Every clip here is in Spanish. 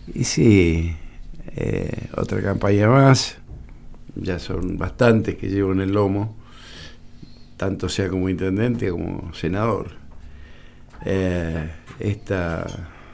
Y sí, otra campaña más, ya son bastantes que llevo en el lomo, tanto sea como intendente como senador. Esta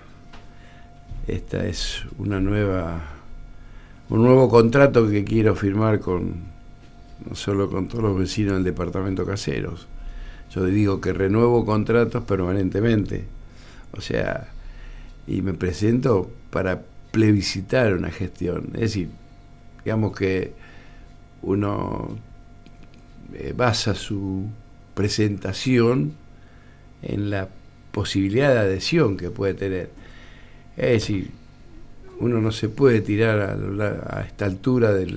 es un nuevo contrato que quiero firmar no solo con todos los vecinos del departamento Caseros. Yo digo que renuevo contratos permanentemente, o sea, y me presento para plebiscitar una gestión. Es decir, digamos que uno basa su presentación en la posibilidad de adhesión que puede tener. Es decir, uno no se puede tirar a esta altura de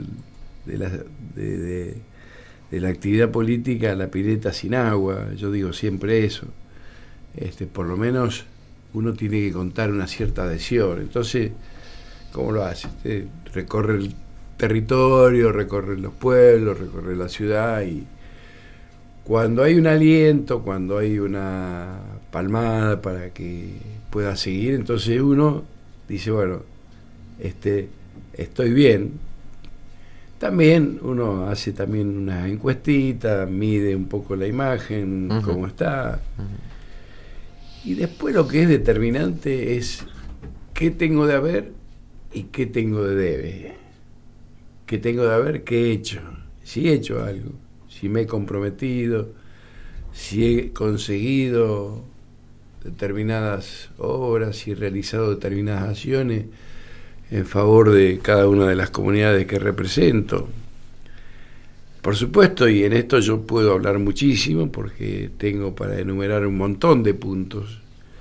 la actividad política a la pileta sin agua. Yo digo siempre eso. Por lo menos uno tiene que contar una cierta adhesión. Entonces, ¿cómo lo hace? Recorre el territorio, recorre los pueblos, recorre la ciudad, y cuando hay un aliento, cuando hay una palmada para que pueda seguir, entonces uno dice, bueno, estoy bien. También uno hace también una encuestita, mide un poco la imagen, cómo está. Y después lo que es determinante es qué tengo de haber y qué tengo de debe. Qué tengo de haber, qué he hecho. Si he hecho algo, si me he comprometido, si he conseguido determinadas obras, si he realizado determinadas acciones en favor de cada una de las comunidades que represento. Por supuesto, y en esto yo puedo hablar muchísimo porque tengo para enumerar un montón de puntos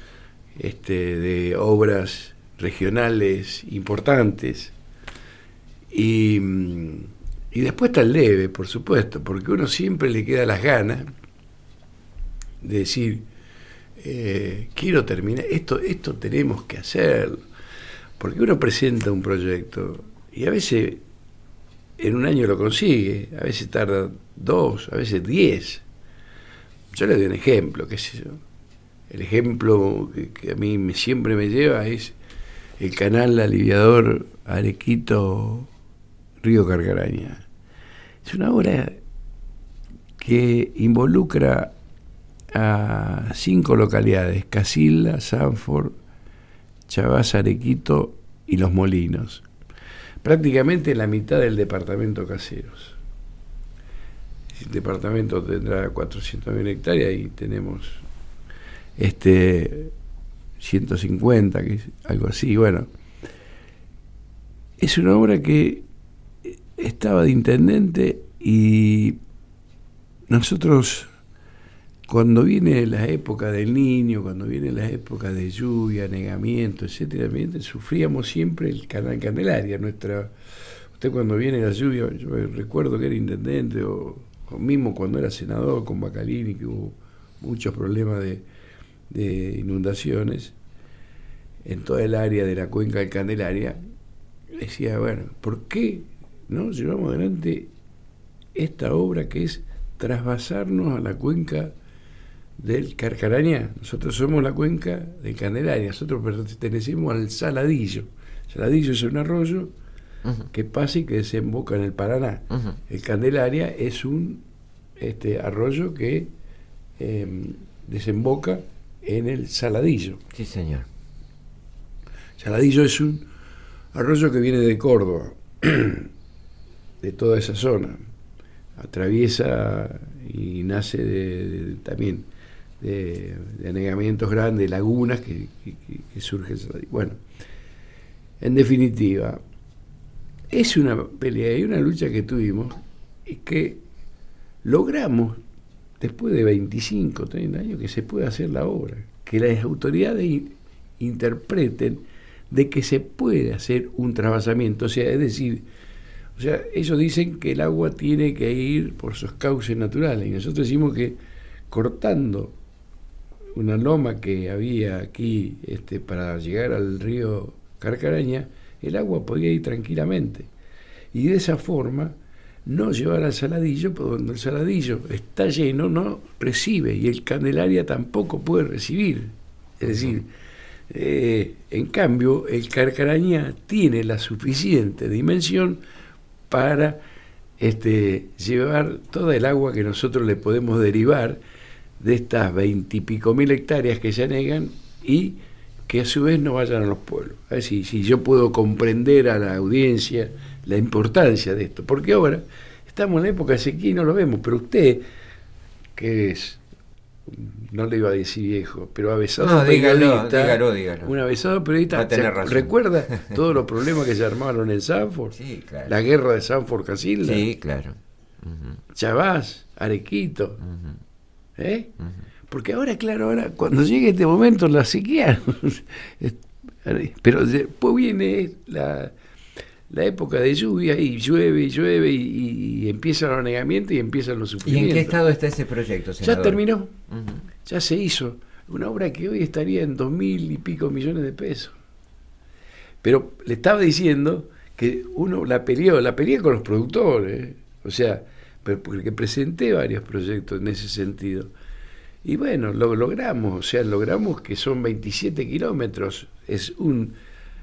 de obras regionales importantes, y después está el debe, por supuesto, porque uno siempre le queda las ganas de decir, quiero terminar, esto tenemos que hacerlo, porque uno presenta un proyecto y a veces en un año lo consigue, a veces tarda 2, a veces 10. Yo le doy un ejemplo, qué sé yo. El ejemplo que a mí siempre me lleva es el canal aliviador Arequito-Río Carcaraña. Es una obra que involucra a 5 localidades: Casilda, Sanford, Chavás, Arequito y Los Molinos. Prácticamente la mitad del departamento Caseros. El departamento tendrá 400.000 hectáreas y tenemos 150, que es algo así. Bueno, es una obra que estaba de intendente, y nosotros, cuando viene la época del Niño, cuando viene la época de lluvia, anegamiento, etcétera, sufríamos siempre el canal Candelaria. Usted cuando viene la lluvia, yo recuerdo que era intendente, o mismo cuando era senador con Bacalini, que hubo muchos problemas de inundaciones en toda el área de la cuenca del Candelaria. Decía, bueno, ¿por qué no llevamos adelante esta obra que es trasvasarnos a la cuenca del Carcarañá? Nosotros somos la cuenca del Candelaria, nosotros pertenecemos al Saladillo. Saladillo es un arroyo que pasa y que desemboca en el Paraná. El Candelaria es un arroyo que desemboca en el Saladillo. Sí, señor. Saladillo es un arroyo que viene de Córdoba, de toda esa zona. Atraviesa y nace también de anegamientos grandes, lagunas que surgen. Bueno, en definitiva, es una pelea y una lucha que tuvimos y que logramos, después de 25, 30 años, que se pueda hacer la obra, que las autoridades interpreten de que se puede hacer un trasvasamiento. O sea, es decir, ellos dicen que el agua tiene que ir por sus cauces naturales, y nosotros decimos que cortando una loma que había aquí para llegar al río Carcaraña, el agua podía ir tranquilamente, y de esa forma no llevar al Saladillo, porque cuando el Saladillo está lleno no recibe, y el Candelaria tampoco puede recibir. Es decir, En cambio, el Carcarañá tiene la suficiente dimensión para llevar toda el agua que nosotros le podemos derivar de estas 20 y pico mil hectáreas que se anegan y que a su vez no vayan a los pueblos. A ver si yo puedo comprender a la audiencia la importancia de esto, porque ahora estamos en la época de sequía y no lo vemos, pero usted, que es, no le iba a decir viejo, pero avesado periodista, dígalo. Un avesado periodista, ¿recuerda todos los problemas que se armaron en Sanford? Sí, claro. La guerra de Sanford-Casilda. Sí, claro. Chavás, Arequito. Porque ahora, claro, cuando llegue este momento la sequía, pero después viene la época de lluvia y llueve y empiezan los anegamientos y empiezan los sufrimientos. ¿Y en qué estado está ese proyecto, senador? Ya terminó, ya se hizo. Una obra que hoy estaría en 2.000 y pico millones de pesos. Pero le estaba diciendo que uno la peleé con los productores, o sea, porque presenté varios proyectos en ese sentido. Y bueno, lo logramos, o sea, logramos que son 27 kilómetros, es un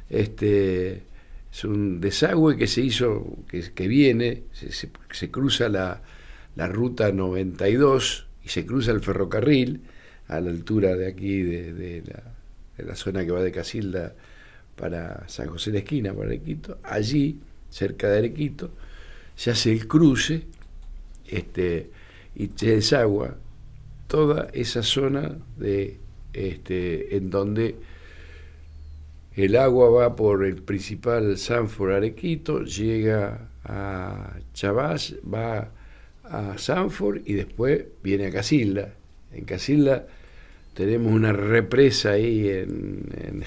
desagüe que se hizo, que viene, se cruza la ruta 92 y se cruza el ferrocarril a la altura de aquí, de la zona que va de Casilda para San José de la Esquina, para Arequito. Allí, cerca de Arequito, se hace el cruce y se desagua toda esa zona en donde el agua va por el principal Sanford Arequito, llega a Chavás, va a Sanford y después viene a Casilda. En Casilda tenemos una represa ahí en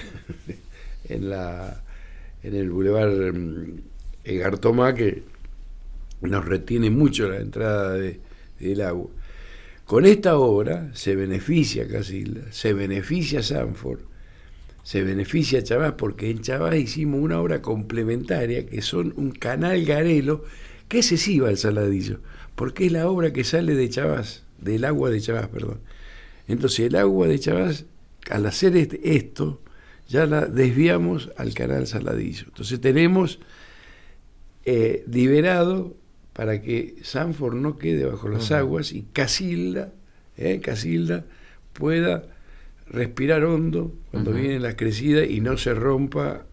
el Boulevard Gartomá que nos retiene mucho la entrada del agua. Con esta obra se beneficia Casilda, se beneficia Sanford, se beneficia Chavás, porque en Chavás hicimos una obra complementaria que son un canal Garelo, que ese sí va al Saladillo, porque es la obra que sale de Chavás, del agua de Chavás, perdón. Entonces el agua de Chavás, al hacer esto, ya la desviamos al canal Saladillo. Entonces tenemos liberado para que Sanford no quede bajo las aguas y Casilda pueda respirar hondo cuando vienen las crecidas y no se rompa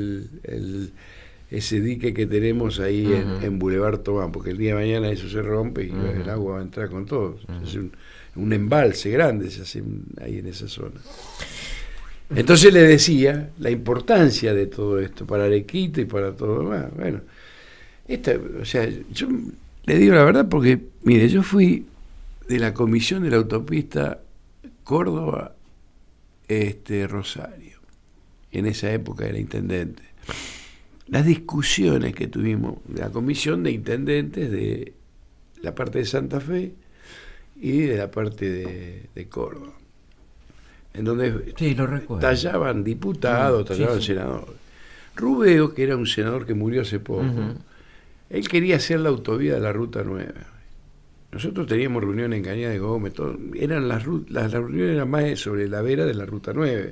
ese dique que tenemos ahí en Boulevard Tomán, porque el día de mañana eso se rompe y el agua va a entrar con todo. Es un embalse grande se hace ahí en esa zona. Entonces le decía la importancia de todo esto para Arequito y para todo lo demás. Bueno, o sea, yo le digo la verdad porque, mire, yo fui de la comisión de la autopista Córdoba Rosario. En esa época era intendente. Las discusiones que tuvimos de la comisión de intendentes de la parte de Santa Fe y de la parte de Córdoba, en donde sí, lo recuerdo, tallaban diputados, tallaban senadores. Rubeo, que era un senador que murió hace poco, él quería hacer la autovía de la Ruta 9. Nosotros teníamos reuniones en Cañada de Gómez, las reuniones eran más sobre la vera de la Ruta 9.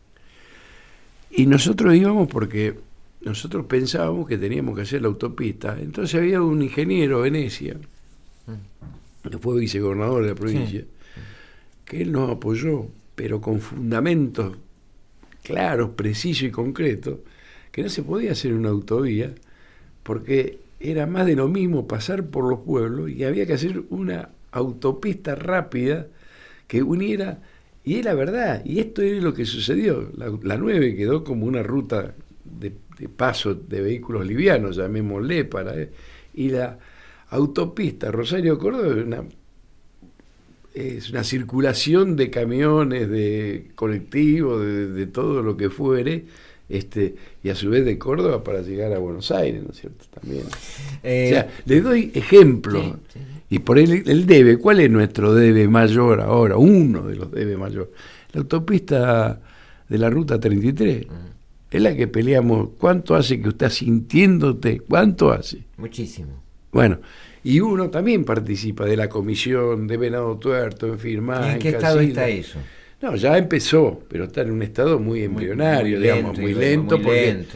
Y nosotros íbamos porque nosotros pensábamos que teníamos que hacer la autopista. Entonces había un ingeniero, Venecia, que fue vicegobernador de la provincia, que él nos apoyó, pero con fundamentos claros, precisos y concretos, que no se podía hacer una autovía porque era más de lo mismo pasar por los pueblos y había que hacer una autopista rápida que uniera, y es la verdad, y esto es lo que sucedió. La 9 quedó como una ruta de paso de vehículos livianos, llamémosle, y la autopista Rosario-Córdoba es una circulación de camiones, de colectivos, de todo lo que fuere, y a su vez de Córdoba para llegar a Buenos Aires, ¿no es cierto? También. O sea, le doy ejemplo. Sí. Y por el debe, ¿cuál es nuestro debe mayor ahora? Uno de los debe mayor. La autopista de la Ruta 33. Es la que peleamos. ¿Cuánto hace que usted está sintiéndote? ¿Cuánto hace? Muchísimo. Bueno, y uno también participa de la comisión de Venado Tuerto, en firmar. ¿Y en qué estado está eso? No, ya empezó, pero está en un estado muy embrionario, muy digamos, lento, muy lento, muy porque lento.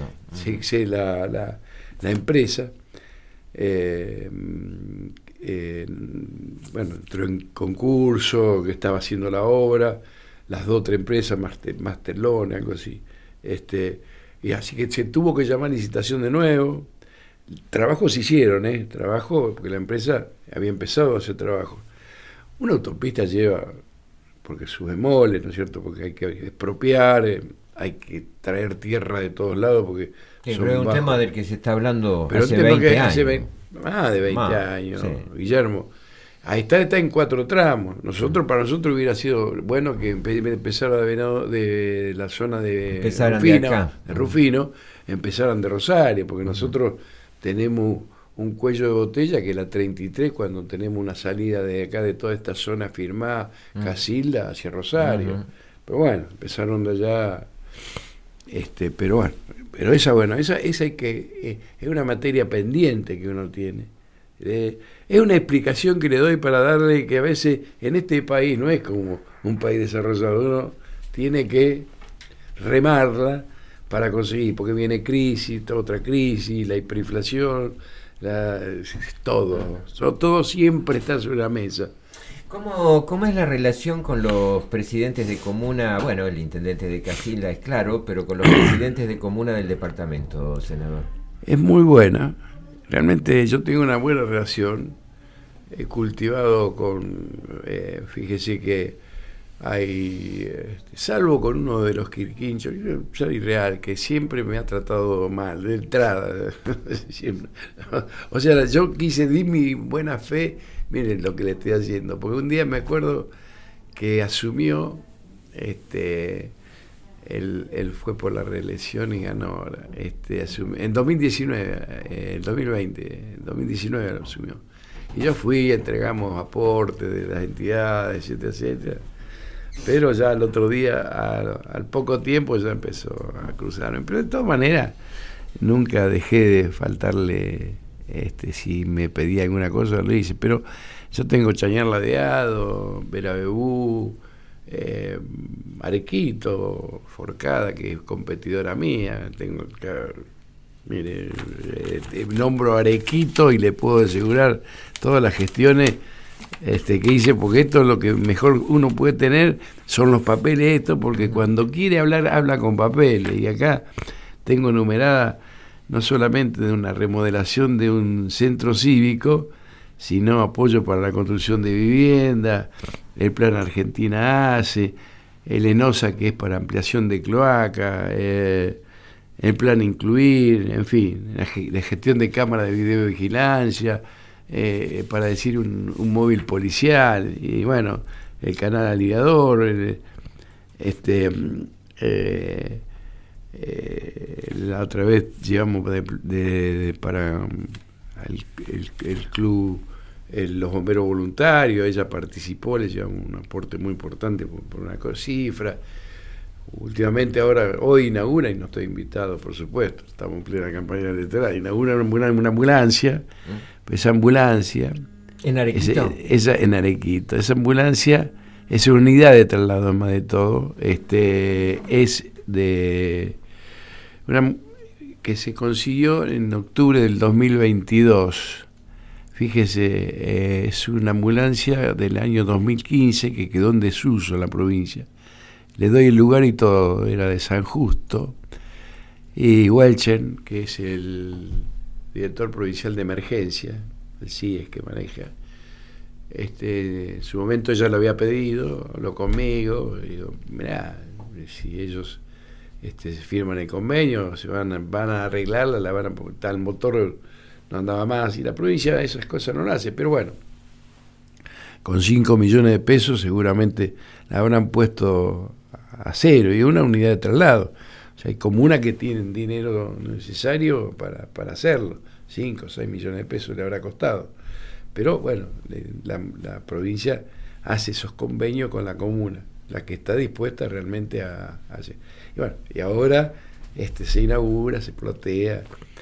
la empresa, bueno, entró en concurso, que estaba haciendo la obra, las dos otras empresas, Masterlone, algo así. Y así que se tuvo que llamar licitación de nuevo. Trabajos se hicieron, trabajo, porque la empresa había empezado a hacer trabajo. Una autopista lleva, porque sus bemoles, ¿no es cierto? Porque hay que expropiar, hay que traer tierra de todos lados, porque Sí, pero es un tema del que se está hablando pero hace 20 años. Más de 20 años, sí. Guillermo. Ahí está en 4 tramos. Para nosotros hubiera sido bueno que empezara de la zona de Rufino, empezaran de Rosario, porque nosotros tenemos un cuello de botella que es la 33, cuando tenemos una salida de acá de toda esta zona firmada, Casilda, hacia Rosario. Pero bueno, empezaron de allá, pero bueno, pero esa hay que, es una materia pendiente que uno tiene. Es una explicación que le doy para darle que a veces en este país no es como un país desarrollado, uno tiene que remarla para conseguir, porque viene crisis, otra crisis, la hiperinflación, todo siempre está sobre la mesa. ¿Cómo es la relación con los presidentes de comuna? Bueno, el intendente de Casilda es claro, pero con los presidentes de comuna del departamento, senador. Es muy buena. Realmente yo tengo una buena relación. He cultivado fíjese que hay, salvo con uno de los quirquinchos, soy real, que siempre me ha tratado mal, de entrada. Siempre. O sea, yo di mi buena fe, miren lo que le estoy haciendo, porque un día me acuerdo que asumió, él fue por la reelección y ganó, en 2019, 2019 lo asumió. Y yo fui, entregamos aportes de las entidades, etcétera, etcétera. Pero ya el otro día, al poco tiempo, ya empezó a cruzarme. Pero de todas maneras, nunca dejé de faltarle, si me pedía alguna cosa, lo hice. Pero yo tengo Chañar Ladeado, Vera Bebú, Arequito, Forcada, que es competidora mía. Mire, nombro Arequito y le puedo asegurar todas las gestiones que hice, porque esto es lo que mejor uno puede tener, son los papeles porque cuando quiere hablar, habla con papeles. Y acá tengo numerada no solamente de una remodelación de un centro cívico, sino apoyo para la construcción de vivienda, el plan Argentina hace, el ENOSA, que es para ampliación de cloaca, el plan Incluir, en fin, la gestión de cámaras de videovigilancia, para decir un móvil policial, y bueno, el canal Aliador, la otra vez llevamos para el club, los bomberos voluntarios, ella participó, le llevamos un aporte muy importante por una cifra. Últimamente hoy inaugura, y no estoy invitado, por supuesto, estamos en plena campaña electoral, inaugura una ambulancia, esa ambulancia en Arequito. En Arequito, esa ambulancia es una unidad de traslado, más de todo, es de una que se consiguió en octubre del 2022. Fíjese, es una ambulancia del año 2015 que quedó en desuso en la provincia. Le doy el lugar y todo, era de San Justo. Y Welchen, que es el director provincial de emergencia, el CIES que maneja, en su momento ya lo había pedido, habló conmigo, y digo, mirá, si ellos firman el convenio, van a arreglarla, porque el motor no andaba más, y la provincia esas cosas no lo hace, pero bueno, con 5 millones de pesos seguramente la habrán puesto a cero, y una unidad de traslado. O sea, hay comunas que tienen dinero necesario para hacerlo, 5 o 6 millones de pesos le habrá costado. Pero bueno, la provincia hace esos convenios con la comuna, la que está dispuesta realmente a hacer. Y bueno, y ahora se inaugura, se plotea.